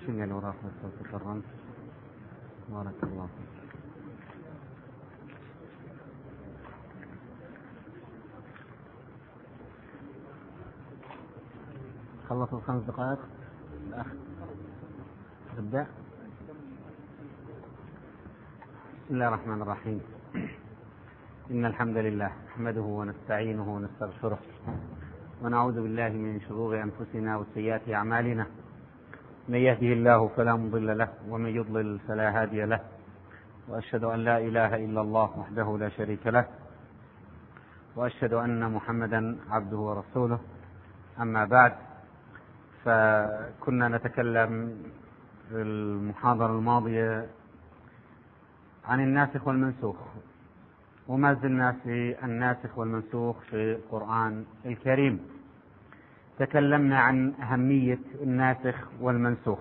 شنو الوراق تكرمت؟ بارك الله فيك. خلصوا 5 دقائق الأخ ابدأ. بسم الله الرحمن الرحيم. إن الحمد لله نحمده ونستعينه ونستغفره ونعوذ بالله من شرور أنفسنا وسيئات أعمالنا. من يهده الله فلا مضل له ومن يضلل فلا هادي له، وأشهد أن لا إله إلا الله وحده لا شريك له، وأشهد أن محمدا عبده ورسوله. أما بعد، فكنا نتكلم في المحاضرة الماضية عن الناسخ والمنسوخ، وما زلنا في الناسخ والمنسوخ في القرآن الكريم. تكلمنا عن أهمية الناسخ والمنسوخ،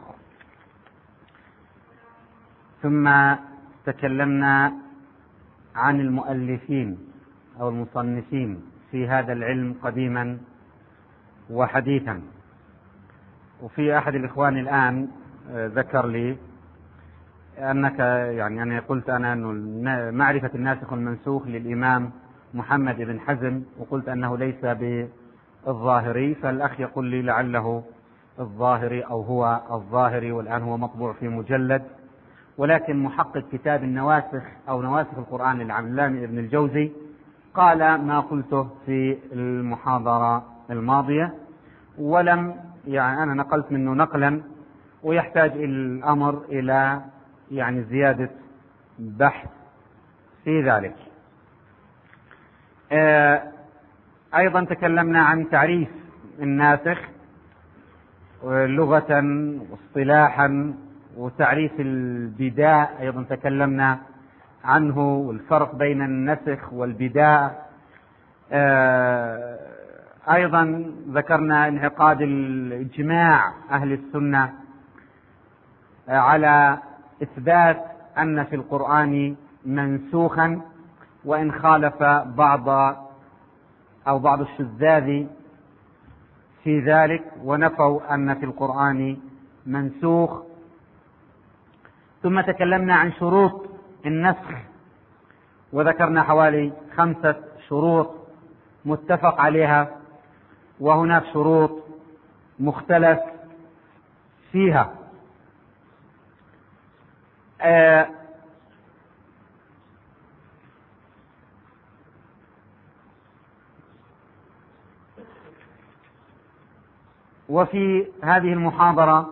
ثم تكلمنا عن المؤلفين أو المصنفين في هذا العلم قديما وحديثا. وفي أحد الإخوان الآن ذكر لي أنك أنا قلت أنا أنه معرفة الناسخ والمنسوخ للإمام محمد بن حزم، وقلت أنه ليس بالظاهري، فالأخ يقول لي لعله الظاهري أو هو الظاهري، والآن هو مطبوع في مجلد. ولكن محقق كتاب النواسخ أو نواسخ القرآن العلامي ابن الجوزي قال ما قلته في المحاضرة الماضية، ولم أنا نقلت منه نقلا، ويحتاج الأمر إلى زيادة بحث في ذلك. أيضا تكلمنا عن تعريف الناسخ لغة واصطلاحا، وتعريف البداء أيضا تكلمنا عنه، والفرق بين النسخ والبداء. أيضا ذكرنا انعقاد الإجماع أهل السنة على إثبات أن في القرآن منسوخا، وإن خالف بعض الشذاذ في ذلك، ونفوا أن في القرآن منسوخ. ثم تكلمنا عن شروط النسخ، وذكرنا حوالي 5 شروط متفق عليها، وهناك شروط مختلف فيها. وفي هذه المحاضرة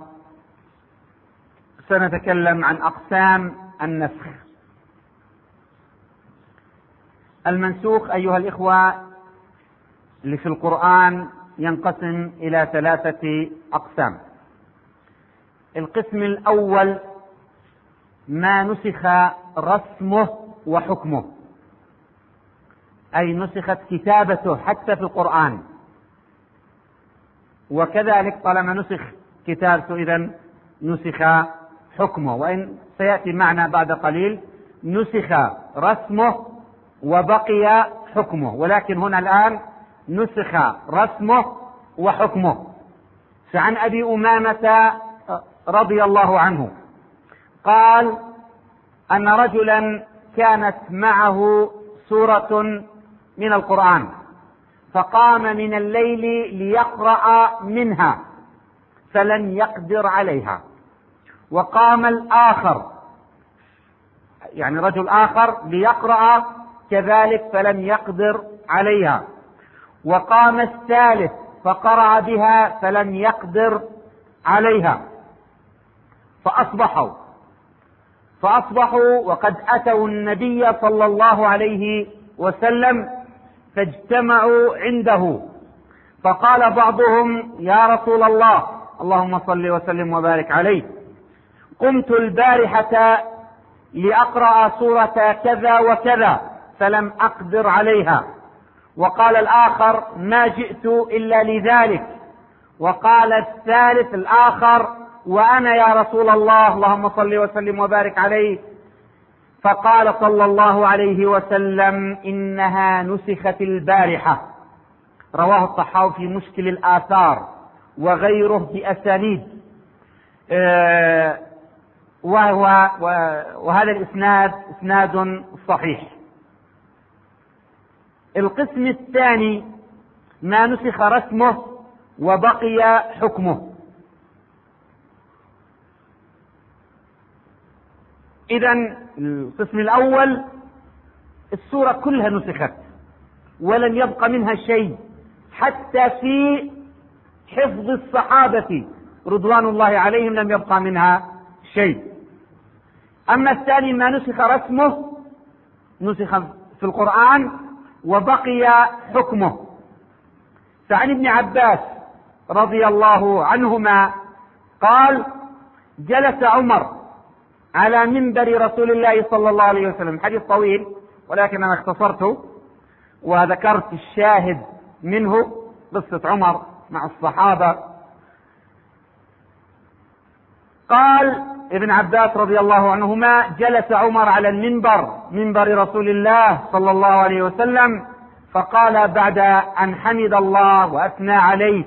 سنتكلم عن أقسام النسخ. المنسوخ أيها الإخوة اللي في القرآن ينقسم إلى 3 أقسام. القسم الأول ما نسخ رسمه وحكمه، أي نسخت كتابته حتى في القرآن، وكذلك طالما نسخ كتابته إذن نسخ حكمه، وإن سيأتي معنا بعد قليل نسخ رسمه وبقي حكمه، ولكن هنا الآن نسخ رسمه وحكمه. فعن أبي أمامة رضي الله عنه قال أن رجلا كانت معه سورة من القرآن، فقام من الليل ليقرأ منها فلم يقدر عليها، وقام الآخر رجل آخر ليقرأ كذلك فلم يقدر عليها، وقام الثالث فقرأ بها فلم يقدر عليها، فأصبحوا وقد أتوا النبي صلى الله عليه وسلم فاجتمعوا عنده، فقال بعضهم يا رسول الله اللهم صل وسلم وبارك عليه، قمت البارحة لأقرأ سورة كذا وكذا فلم أقدر عليها. وقال الآخر ما جئت إلا لذلك. وقال الثالث الآخر وأنا يا رسول الله اللهم صل وسلم وبارك عليه. فقال صلى الله عليه وسلم إنها نسخت البارحة. رواه الطحاوي في مشكل الآثار وغيره بأسانيد. وهذا الإسناد إسناد صحيح. القسم الثاني ما نسخ رسمه وبقي حكمه. إذن القسم الأول السورة كلها نسخت ولم يبق منها شيء، حتى في حفظ الصحابة رضوان الله عليهم لم يبقى منها شيء. أما الثاني ما نسخ رسمه، نسخ في القرآن وبقي حكمه. فعن ابن عباس رضي الله عنهما قال: جلس عمر على منبر رسول الله صلى الله عليه وسلم. حديث طويل ولكن أنا اختصرته وذكرت الشاهد منه، قصة عمر مع الصحابة. قال ابن عباس رضي الله عنهما: جلس عمر على المنبر، منبر رسول الله صلى الله عليه وسلم، فقال بعد أن حمد الله وأثنى عليه: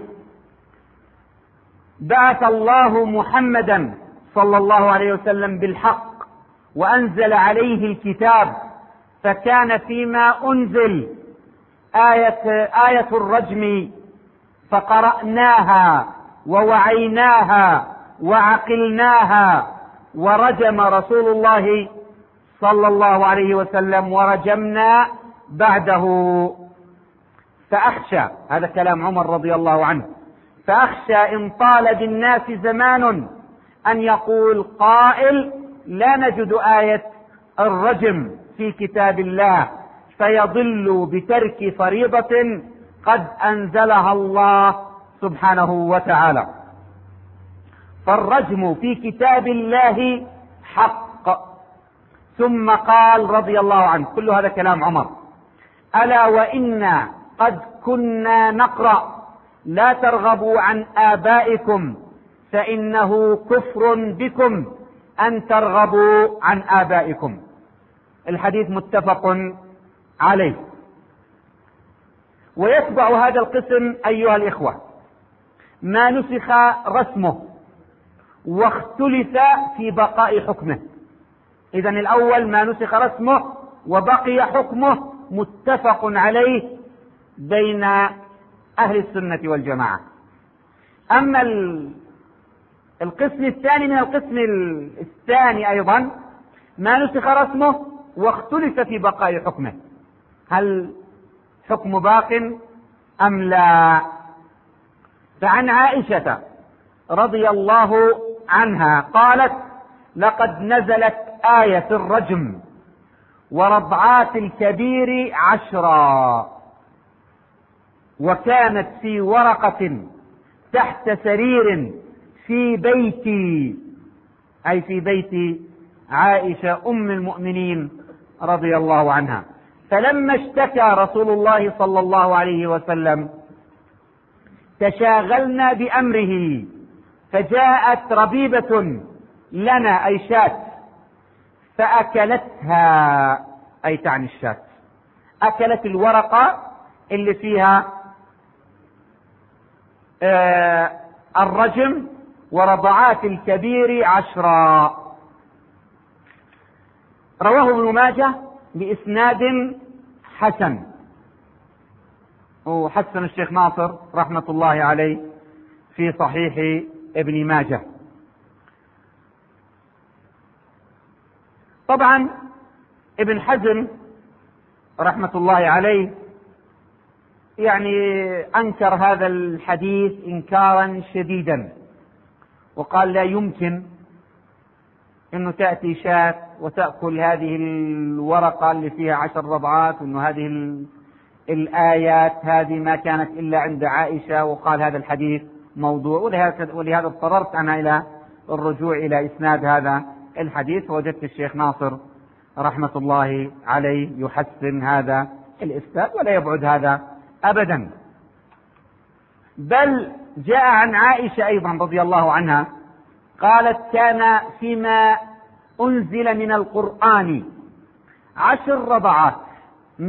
بعث الله محمدا صلى الله عليه وسلم بالحق وأنزل عليه الكتاب، فكان فيما أنزل آية الرجم، فقرأناها ووعيناها وعقلناها، ورجم رسول الله صلى الله عليه وسلم ورجمنا بعده. فأخشى، هذا كلام عمر رضي الله عنه، فأخشى إن طال بالناس زمان أن يقول قائل: لا نجد آية الرجم في كتاب الله، فيضل بترك فريضة قد أنزلها الله سبحانه وتعالى. فالرجم في كتاب الله حق. ثم قال رضي الله عنه، كل هذا كلام عمر: ألا وإنا قد كنا نقرأ: لا ترغبوا عن آبائكم فإنه كفر بكم أن ترغبوا عن آبائكم. الحديث متفق عليه. ويتبع هذا القسم أيها الإخوة ما نسخ رسمه واختلف في بقاء حكمه. إذن الأول ما نسخ رسمه وبقي حكمه متفق عليه بين أهل السنة والجماعة. أما القسم الثاني من القسم الثاني أيضا ما نسخ رسمه واختلف في بقاء حكمه، هل حكم باق أم لا؟ فعن عائشة رضي الله عنها قالت: لقد نزلت آية الرجم ورضعات الكبير 10، وكانت في ورقة تحت سرير في بيتي، أي في بيت عائشة أم المؤمنين رضي الله عنها. فلما اشتكى رسول الله صلى الله عليه وسلم تشاغلنا بأمره، فجاءت ربيبة لنا أي شاة فأكلتها، أي تعني الشاة، أكلت الورقة اللي فيها الرجم ورضعات الكبير 10. رواه ابن ماجه بإسناد حسن، وحسن الشيخ ناصر رحمة الله عليه في صحيح ابن ماجه. طبعا ابن حزم رحمة الله عليه يعني أنكر هذا الحديث إنكارا شديدا، وقال لا يمكن أنه تأتي شاة وتأكل هذه الورقة اللي فيها 10 رضعات، وأنه هذه الآيات هذه ما كانت إلا عند عائشة، وقال هذا الحديث موضوع. ولهذا اضطررت أنا إلى الرجوع إلى إسناد هذا الحديث، ووجدت الشيخ ناصر رحمة الله عليه يحسن هذا الإسناد ولا يبعد هذا أبدا. بل جاء عن عائشة أيضا رضي الله عنها قالت: كان فيما أنزل من القرآن 10 رضعات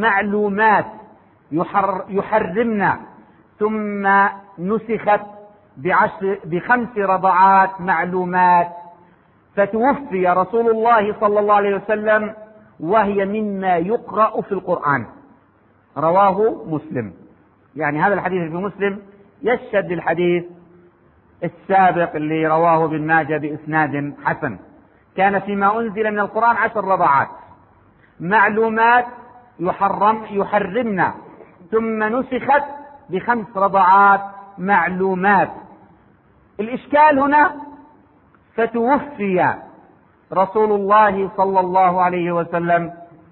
معلومات يحرمنا، ثم نسخت ب5 رضعات معلومات، فتوفي رسول الله صلى الله عليه وسلم وهي مما يقرأ في القرآن. رواه مسلم. يعني هذا الحديث في مسلم يشهد للحديث السابق اللي رواه ابن ماجه بإسناد حسن. كان فيما أنزل من القرآن 10 رضعات معلومات يحرمنا، ثم نسخت ب5 رضعات معلومات. الإشكال هنا فتوفي رسول الله صلى الله عليه وسلم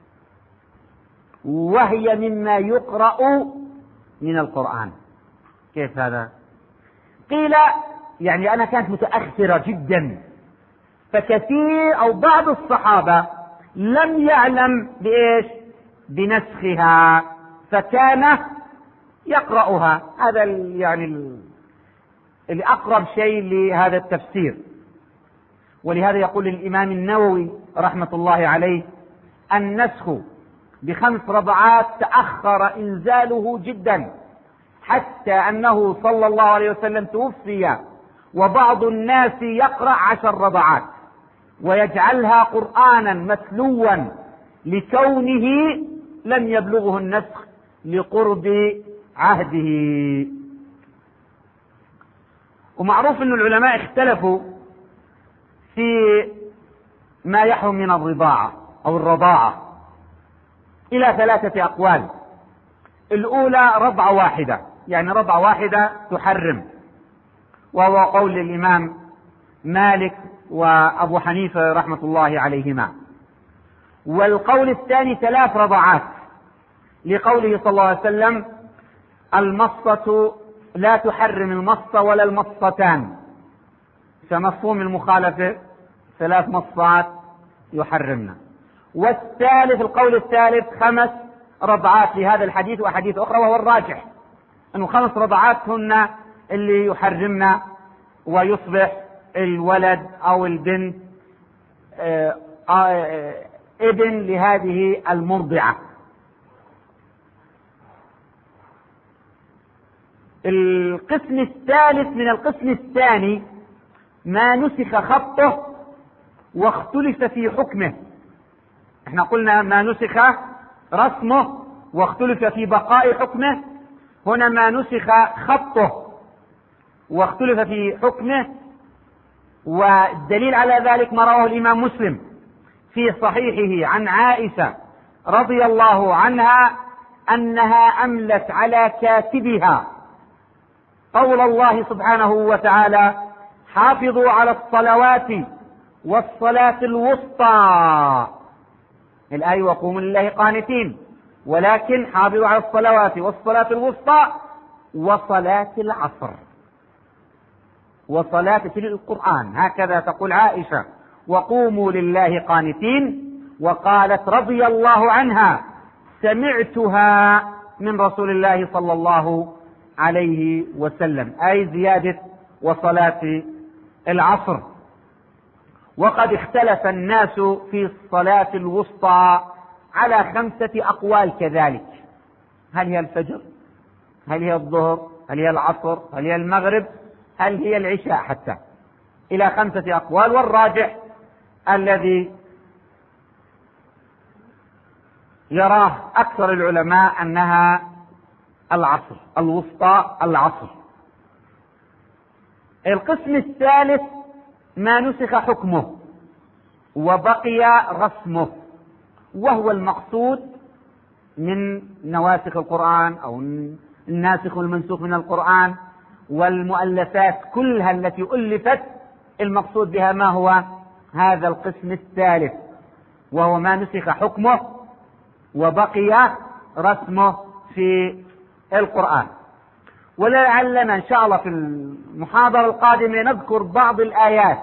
وهي مما يقرأ من القرآن. كيف هذا؟ قيل يعني أنا كانت متأخرة جدا، فكثير أو بعض الصحابة لم يعلم بإيش؟ بنسخها، فكان يقرأها. هذا يعني اللي أقرب شيء لهذا التفسير. ولهذا يقول الإمام النووي رحمة الله عليه: النسخ ب5 رضعات تأخر إنزاله جدا، حتى أنه صلى الله عليه وسلم توفي وبعض الناس يقرأ 10 رضعات ويجعلها قرآنا متلوا لكونه لم يبلغه النسخ لقرب عهده. ومعروف أن العلماء اختلفوا في ما يحرم من الرضاعة أو الرضاعة إلى 3 أقوال. الأولى رضعة واحدة، يعني رضعة واحدة تحرم، وهو قول الإمام مالك وأبو حنيفة رحمة الله عليهما. والقول الثاني 3 رضعات، لقوله صلى الله عليه وسلم: المصة لا تحرم المصة ولا المصتان. فمفهوم المخالفة 3 مصات يحرمنا. والثالث القول الثالث 5 رضعات لهذا الحديث وأحاديث أخرى، وهو الراجح أنه 5 رضعات هن اللي يحرمنا، ويصبح الولد أو البنت ابن لهذه المرضعة. القسم الثالث من القسم الثاني ما نسخ خطه واختلف في حكمه. احنا قلنا ما نسخ رسمه واختلف في بقاء حكمه، هنا ما نسخ خطه واختلف في حكمه. والدليل على ذلك ما رواه الإمام مسلم في صحيحه عن عائشة رضي الله عنها أنها أملت على كاتبها قول الله سبحانه وتعالى: حافظوا على الصلوات والصلاة الوسطى، الآية وقوموا لله قانتين، ولكن حافظوا على الصلوات والصلاة الوسطى وصلاة العصر. وصلاة في القرآن هكذا تقول عائشة: وقوموا لله قانتين. وقالت رضي الله عنها: سمعتها من رسول الله صلى الله عليه وسلم، أي زيادة وصلاة العصر. وقد اختلف الناس في الصلاة الوسطى على 5 أقوال كذلك: هل هي الفجر؟ هل هي الظهر؟ هل هي العصر؟ هل هي المغرب؟ هل هي العشاء؟ حتى إلى 5 أقوال. والراجح الذي يراه أكثر العلماء أنها العصر، الوسطى العصر. القسم الثالث ما نسخ حكمه وبقي رسمه، وهو المقصود من نواسخ القرآن أو الناسخ والمنسوخ من القرآن والمؤلفات كلها التي ألفت. المقصود بها ما هو؟ هذا القسم الثالث، وهو ما نسخ حكمه وبقي رسمه في القرآن. ولعلنا إن شاء الله في المحاضرة القادمة نذكر بعض الآيات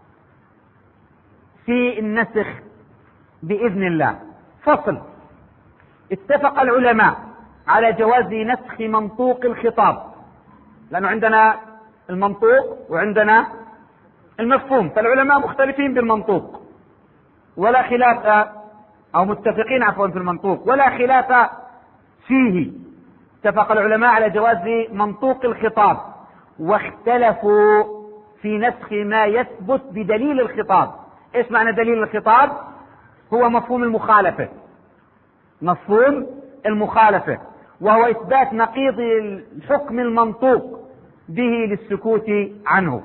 في النسخ بإذن الله. فصل: اتفق العلماء على جواز نسخ منطوق الخطاب، لأنه عندنا المنطوق وعندنا المفهوم، فالعلماء مختلفين بالمنطوق ولا خلاف، أو متفقين عفوا في المنطوق ولا خلاف فيه. اتفق العلماء على جواز منطوق الخطاب، واختلفوا في نسخ ما يثبت بدليل الخطاب. ايش معنى دليل الخطاب؟ هو مفهوم المخالفة، مفهوم المخالفة، وهو إثبات نقيض الحكم المنطوق به للسكوت عنه.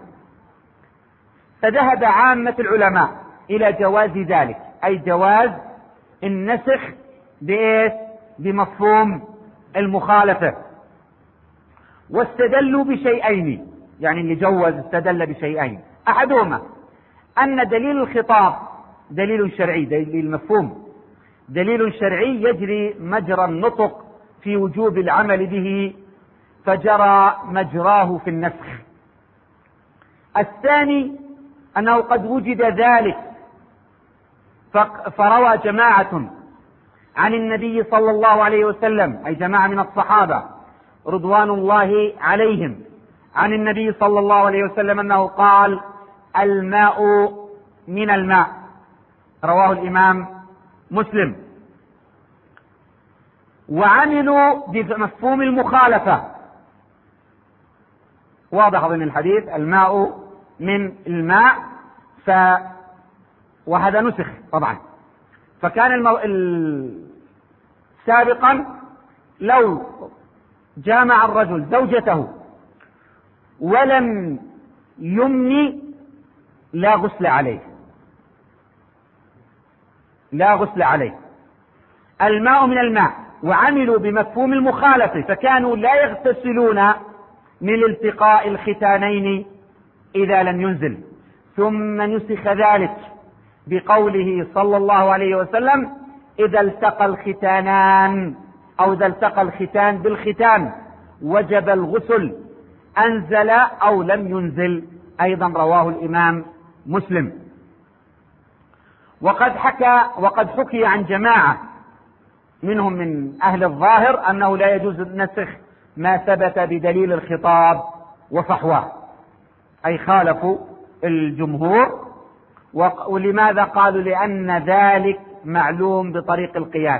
فذهب عامة العلماء إلى جواز ذلك، أي جواز النسخ بمفهوم المخالفة. واستدلوا بشيئين، يعني اللي جوز استدل بشيئين: أحدهما أن دليل الخطاب دليل شرعي، دليل مفهوم، دليل شرعي يجري مجرى النطق في وجوب العمل به، فجرى مجراه في النسخ. الثاني أنه قد وجد ذلك، فروى جماعة عن النبي صلى الله عليه وسلم، أي جماعة من الصحابة رضوان الله عليهم، عن النبي صلى الله عليه وسلم أنه قال: الماء من الماء، رواه الإمام مسلم. وعملوا بمفهوم المخالفة. واضح ضمن الحديث الماء من الماء، وهذا نسخ طبعا. فكان سابقا لو جامع الرجل زوجته ولم يمن لا غسل عليه، لا غسل عليه. الماء من الماء، وعملوا بمفهوم المخالفة، فكانوا لا يغتسلون من التقاء الختانين إذا لم ينزل. ثم نسخ ذلك بقوله صلى الله عليه وسلم: إذا التقى الختانان، أو إذا التقى الختان بالختان وجب الغسل، أنزل أو لم ينزل. أيضا رواه الإمام مسلم. وقد حكي عن جماعة منهم من أهل الظاهر أنه لا يجوز النسخ ما ثبت بدليل الخطاب وفحواه، أي خالفوا الجمهور. ولماذا قالوا؟ لأن ذلك معلوم بطريق القياس،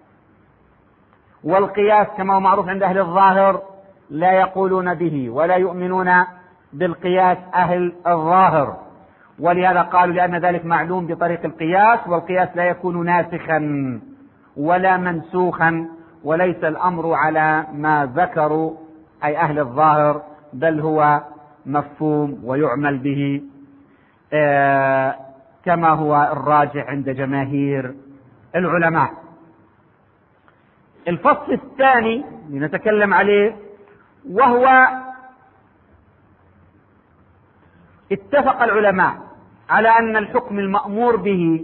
والقياس كما هو معروف عند أهل الظاهر لا يقولون به ولا يؤمنون بالقياس أهل الظاهر، ولهذا قالوا لأن ذلك معلوم بطريق القياس، والقياس لا يكون ناسخا ولا منسوخا، وليس الأمر على ما ذكروا أي أهل الظاهر، بل هو مفهوم ويعمل به كما هو الراجح عند جماهير العلماء. الفصل الثاني نتكلم عليه، وهو اتفق العلماء على أن الحكم المأمور به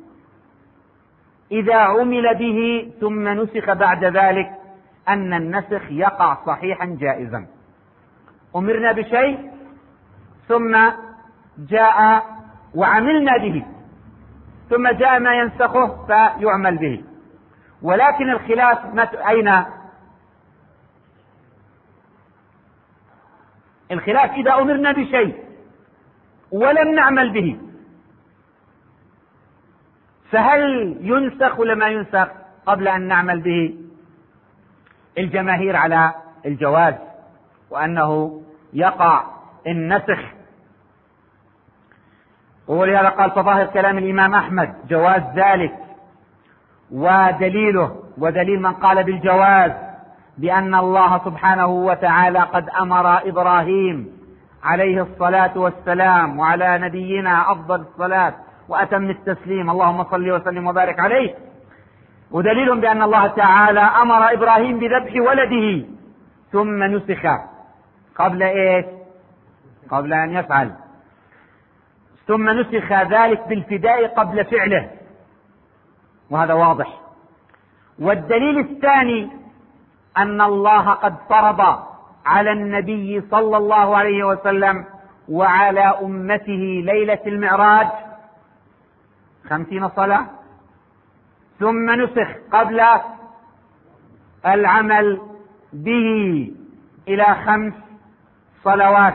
إذا عمل به ثم نسخ بعد ذلك أن النسخ يقع صحيحا جائزا. أمرنا بشيء ثم جاء وعملنا به، ثم جاء ما ينسخه فيعمل به. ولكن الخلاف أين؟ الخلاف إذا أمرنا بشيء ولم نعمل به، فهل ينسخ ولا ما ينسخ قبل أن نعمل به؟ الجماهير على الجواز، وأنه يقع النسخ. ولهذا قال فظاهر كلام الإمام أحمد جواز ذلك، ودليله ودليل من قال بالجواز بأن الله سبحانه وتعالى قد أمر إبراهيم عليه الصلاة والسلام وعلى نبينا أفضل الصلاة وأتم التسليم، اللهم صل وسلم وبارك عليه. ودليل بأن الله تعالى أمر إبراهيم بذبح ولده ثم نسخ قبل إيش؟ قبل أن يفعل، ثم نسخ ذلك بالفداء قبل فعله، وهذا واضح. والدليل الثاني أن الله قد فرض على النبي صلى الله عليه وسلم وعلى أمته ليلة المعراج 50 صلاة، ثم نسخ قبل العمل به إلى 5 صلوات.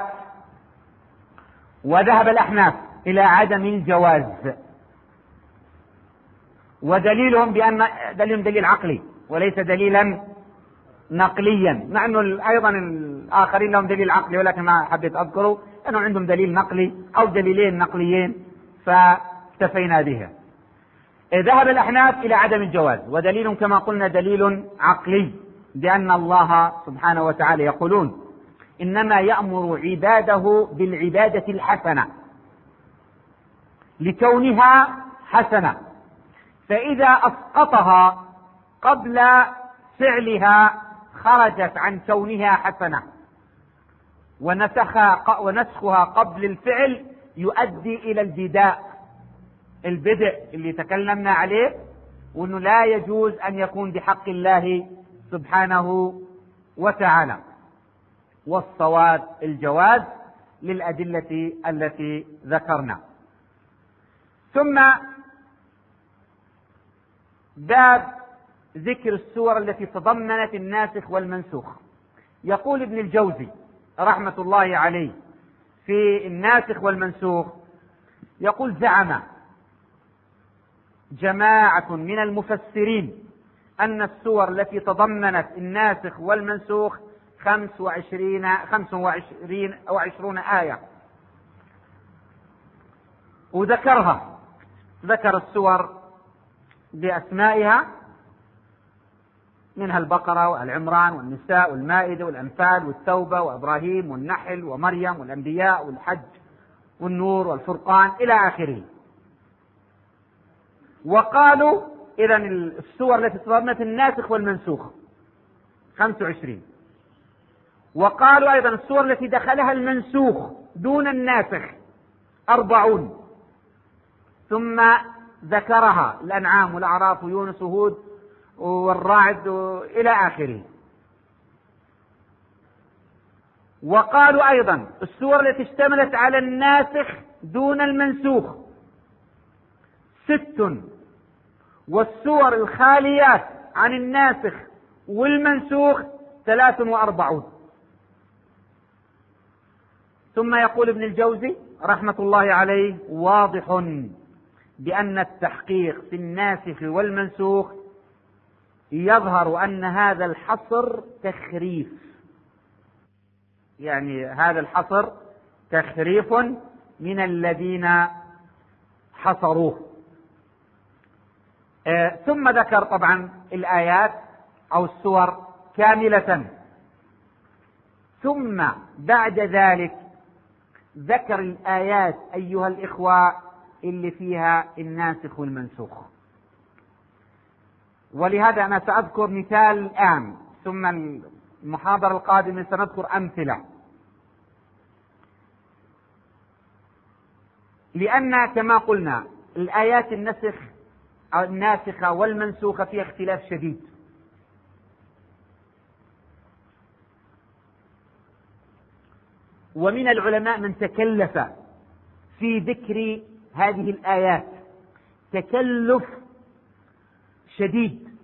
وذهب الأحناف إلى عدم الجواز، ودليلهم بأن دليل عقلي وليس دليلا نقليا، مع أنه أيضا الآخرين لهم دليل عقلي ولكن ما حبيت أذكره لأنه عندهم دليل نقلي أو دليلين نقليين فاكتفينا بها. ذهب الأحناف إلى عدم الجواز، ودليل كما قلنا دليل عقلي، بأن الله سبحانه وتعالى يقولون إنما يأمر عباده بالعبادة الحسنة لكونها حسنة، فإذا أسقطها قبل فعلها خرجت عن كونها حسنة، ونسخها قبل الفعل يؤدي إلى البدء اللي تكلمنا عليه، وأنه لا يجوز أن يكون بحق الله سبحانه وتعالى. والصواب الجواز للأدلة التي ذكرنا. ثم باب ذكر السور التي تضمنت الناسخ والمنسوخ. يقول ابن الجوزي رحمة الله عليه في الناسخ والمنسوخ، يقول زعم جماعة من المفسرين أن السور التي تضمنت الناسخ والمنسوخ 25 أو 20 آية، وذكرها، ذكر السور بأسمائها، منها البقرة والعمران والنساء والمائدة والأنفال والتوبة وإبراهيم والنحل ومريم والأنبياء والحج والنور والفرقان إلى آخره. وقالوا إذن السور التي تضمنت الناسخ والمنسوخ 25. وقالوا أيضا السور التي دخلها المنسوخ دون الناسخ 40. ثم ذكرها الأنعام والأعراف ويونس وهود والرعد إلى آخره. وقالوا أيضا السور التي اشتملت على الناسخ دون المنسوخ 6، والسور الخاليات عن الناسخ والمنسوخ 43. ثم يقول ابن الجوزي رحمة الله عليه: واضح بأن التحقيق في الناسخ والمنسوخ يظهر أن هذا الحصر تخريف، يعني هذا الحصر تخريف من الذين حصروه. ثم ذكر طبعا الآيات أو السور كاملة، ثم بعد ذلك ذكر الآيات أيها الإخوة اللي فيها الناسخ والمنسوخ. ولهذا أنا سأذكر مثال الآن، ثم المحاضرة القادمة سنذكر أمثلة، لأن كما قلنا الآيات الناسخة والمنسوخة فيها اختلاف شديد. ومن العلماء من تكلف في ذكر هذه الآيات تكلف شديد.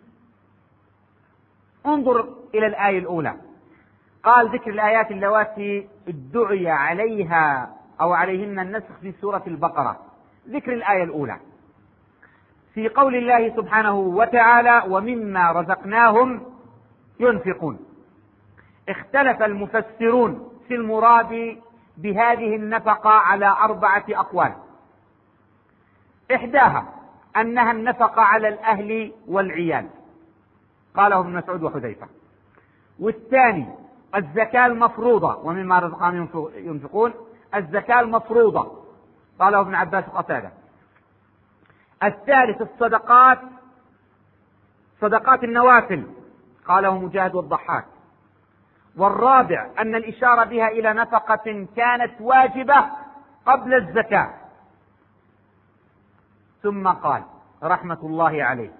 انظر إلى الآية الأولى، قال: ذكر الآيات اللواتي ادعي عليها أو عليهن النسخ في سورة البقرة. ذكر الآية الأولى في قول الله سبحانه وتعالى: ومما رزقناهم ينفقون. اختلف المفسرون في المراد بهذه النفقة على 4 أقوال. إحداها أنها النفقة على الأهل والعيال، قاله ابن مسعود وحذيفة. والثاني الزكاة المفروضة، ومما رزقناهم ينفقون، الزكاة المفروضة، قاله ابن عباس وقتادة. الثالث الصدقات، صدقات النوافل، قاله مجاهد والضحاك. والرابع أن الإشارة بها إلى نفقة كانت واجبة قبل الزكاة. ثم قال رحمة الله عليه: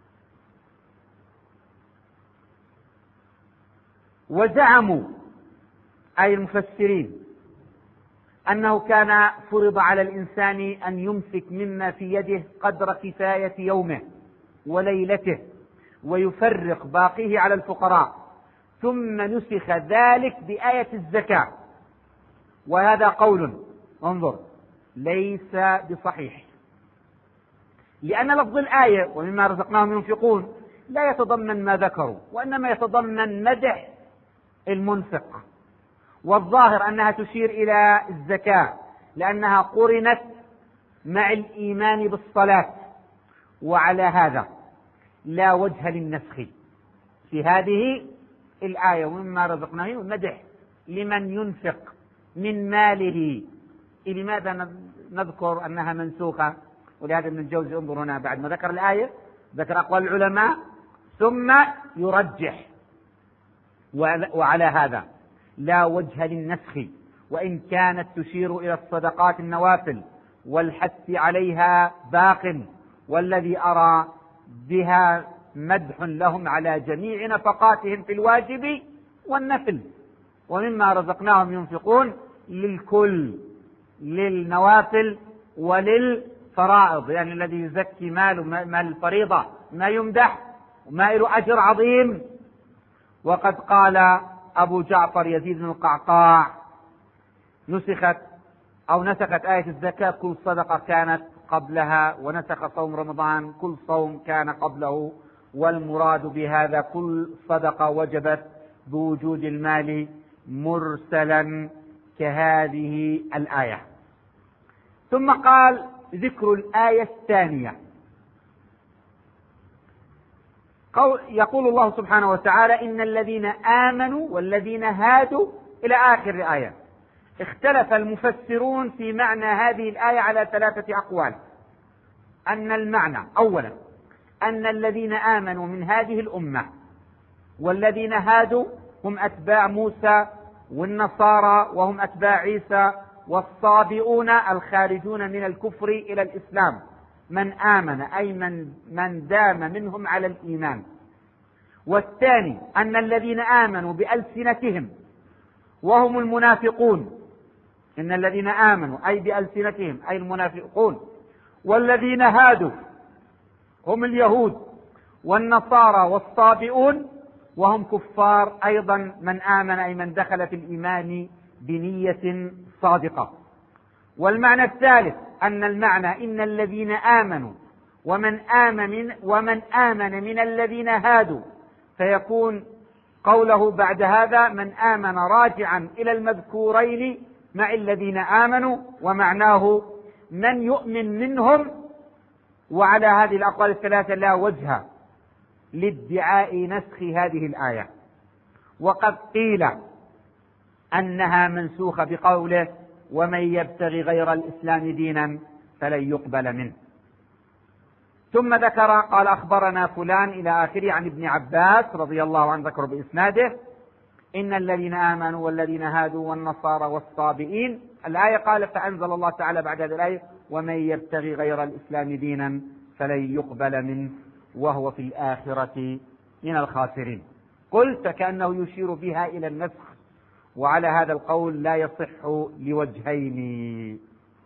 وزعموا أي المفسرين أنه كان فرض على الإنسان أن يمسك مما في يده قدر كفاية يومه وليلته ويفرق باقيه على الفقراء، ثم نسخ ذلك بآية الزكاة. وهذا قول، انظر، ليس بصحيح، لأن لفظ الآية ومما رزقناهم ينفقون لا يتضمن ما ذكروا، وإنما يتضمن مدح المنفق والظاهر أنها تشير إلى الزكاة لأنها قرنت مع الإيمان بالصلاة. وعلى هذا لا وجه للنسخ في هذه الآية. ومما رزقناهم مدح لمن ينفق من ماله. لماذا نذكر أنها منسوخة؟ ولهذا ابن الجوزي انظر هنا بعد ما ذكر الآية ذكر أقوال العلماء ثم يرجح. وعلى هذا لا وجه للنسخ، وإن كانت تشير إلى الصدقات النوافل والحث عليها باق، والذي أرى بها مدح لهم على جميع نفقاتهم في الواجب والنفل. ومما رزقناهم ينفقون للكل، للنوافل وللفرائض، يعني الذي يزكي مال الفريضة ما يمدح وما له أجر عظيم. وقد قال أبو جعفر يزيد بن القعقاع نسخت آية الزكاة كل صدقة كانت قبلها، ونسخ صوم رمضان كل صوم كان قبله، والمراد بهذا كل صدقة وجبت بوجود المال مرسلا كهذه الآية. ثم قال ذكر الآية الثانية. يقول الله سبحانه وتعالى إن الذين آمنوا والذين هادوا إلى آخر الآية. اختلف المفسرون في معنى هذه الآية على 3 أقوال. أن المعنى أولا أن الذين آمنوا من هذه الأمة والذين هادوا هم أتباع موسى، والنصارى وهم أتباع عيسى، والصابئون الخارجون من الكفر إلى الإسلام، من آمن أي من دام منهم على الإيمان. والثاني أن الذين آمنوا بألسنتهم وهم المنافقون، إن الذين آمنوا أي بألسنتهم أي المنافقون، والذين هادوا هم اليهود والنصارى والصابئون وهم كفار أيضا، من آمن أي من دخل في الإيمان بنية صادقة. والمعنى الثالث أن المعنى إن الذين آمنوا ومن آمن من الذين هادوا، فيكون قوله بعد هذا من آمن راجعا إلى المذكورين مع الذين آمنوا، ومعناه من يؤمن منهم. وعلى هذه الأقوال الثلاثة لا وجه لادعاء نسخ هذه الآية. وقد قيل أنها منسوخة بقوله ومن يبتغي غير الإسلام دينا فلن يقبل منه. ثم ذكر قال أخبرنا فلان إلى آخره عن ابن عباس رضي الله عنه، ذكر بإسناده إن الذين آمنوا والذين هادوا والنصارى والصابئين الآية. قال فأنزل الله تعالى بعد هذه الآية ومن يبتغي غير الإسلام دينا فلن يقبل منه وهو في الآخرة من الخاسرين. قلت كأنه يشير بها إلى النسخ، وعلى هذا القول لا يصح لوجهين.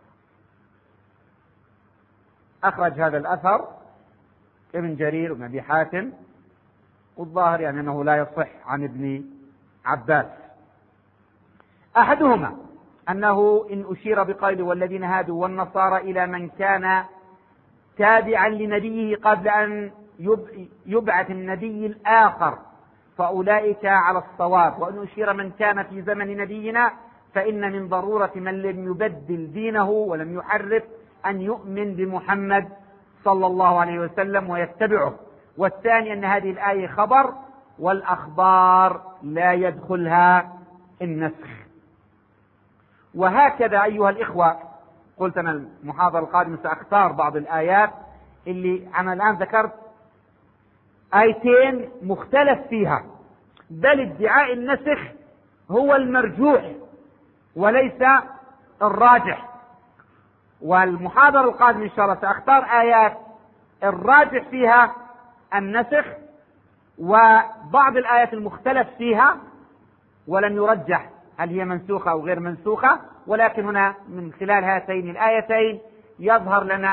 أخرج هذا الأثر ابن جرير وابن أبي حاتم، والظاهر يعني أنه لا يصح عن ابن عباس. أحدهما أنه إن أشير بقوله والذين هادوا والنصارى إلى من كان تابعا لنبيه قبل أن يبعث النبي الآخر فأولئك على الصواب، وأن أشير من كان في زمن نبينا فإن من ضرورة من لم يبدل دينه ولم يحرف أن يؤمن بمحمد صلى الله عليه وسلم ويتبعه. والثاني أن هذه الآية خبر، والأخبار لا يدخلها النسخ. وهكذا أيها الإخوة، قلت أنا المحاضرة القادمة سأختار بعض الآيات اللي أنا الآن ذكرت آيتين مختلف فيها، بل ادعاء النسخ هو المرجوح وليس الراجح. والمحاضرة القادمة إن شاء الله سأختار آيات الراجح فيها النسخ، وبعض الآيات المختلف فيها ولم يرجح هل هي منسوخة أو غير منسوخة. ولكن هنا من خلال هاتين الآيتين يظهر لنا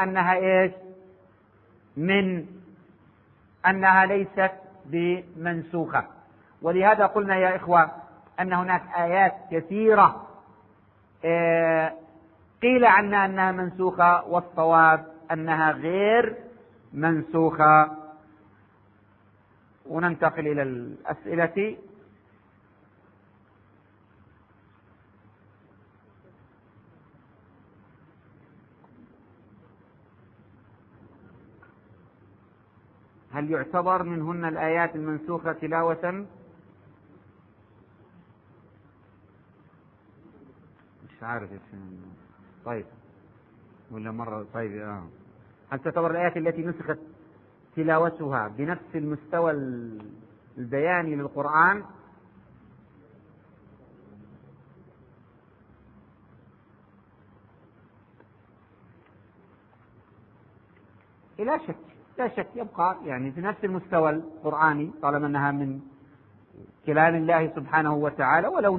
أنها ليست بمنسوخة. ولهذا قلنا يا إخوة أن هناك آيات كثيرة قيل عنها أنها منسوخة، والصواب أنها غير منسوخة. وننتقل إلى الأسئلة. هل يعتبر منهن الآيات المنسوخة تلاوة؟ مش عارف. طيب ولا مرة. طيب هل تعتبر الآيات التي نسخت تلاوتها بنفس المستوى البياني للقرآن؟ لا شك، لا شك يبقى يعني في نفس المستوى القرآني طالما أنها من كلام الله سبحانه وتعالى، ولو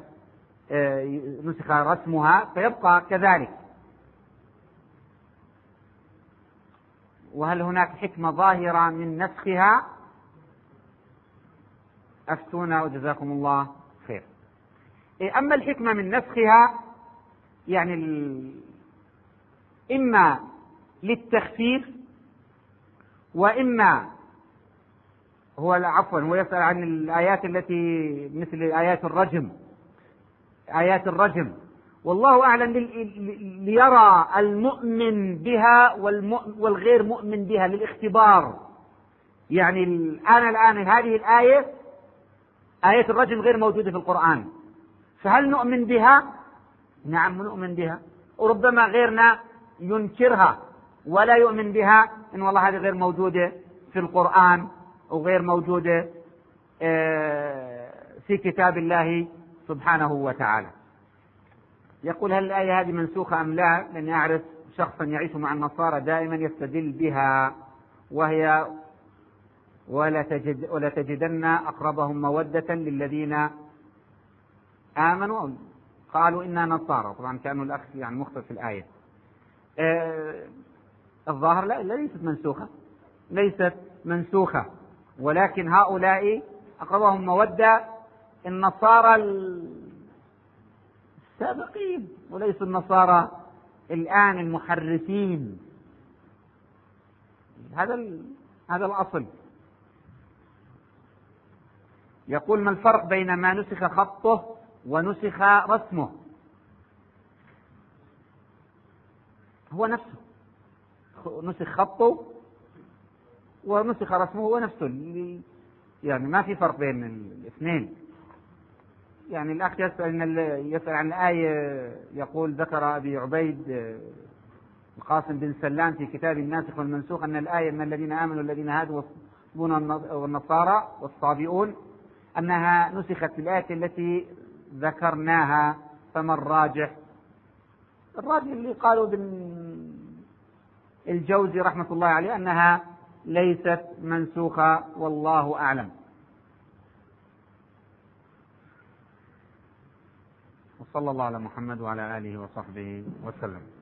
نسخ رسمها فيبقى كذلك. وهل هناك حكمة ظاهرة من نسخها؟ أفتونا وجزاكم الله خير. أما الحكمة من نسخها يعني إما للتخفيف، وإما هو يسأل عن الآيات التي مثل آيات الرجم، والله أعلم ليرى المؤمن بها والغير مؤمن بها للاختبار. يعني الآن هذه الآية، آية الرجم غير موجودة في القرآن، فهل نؤمن بها؟ نعم نؤمن بها، وربما غيرنا ينكرها ولا يؤمن بها، إن والله هذه غير موجودة في القرآن وغير موجودة في كتاب الله سبحانه وتعالى. يقول هل الآية هذه منسوخة أم لا؟ لأني أعرف شخصا يعيش مع النصارى دائما يستدل بها، وهي ولا تجدن أقربهم مودة للذين آمنوا قالوا إنا نصارى. طبعا كأنه الأخ يعني مخطئ في الآية. الظاهر لا، ليست منسوخة، ولكن هؤلاء أقربهم مودة النصارى السابقين، وليسوا النصارى الآن المحرفين. هذا الأصل. يقول ما الفرق بين ما نسخ خطه ونسخ رسمه؟ هو نفسه، نسخ خطه ونسخ رسمه هو نفسه، يعني ما في فرق بين الاثنين. يعني الأخ يسأل عن الآية، يقول ذكر أبي عبيد القاسم بن سلام في كتاب الناسخ والمنسوخ أن الآية إن الذين آمنوا الذين هادوا والنصارى والصابئون أنها نسخت في الآية التي ذكرناها. فما الراجح؟ الراجح اللي قالوا الجوزي رحمة الله عليه أنها ليست منسوخة، والله أعلم. وصلى الله على محمد وعلى آله وصحبه وسلم.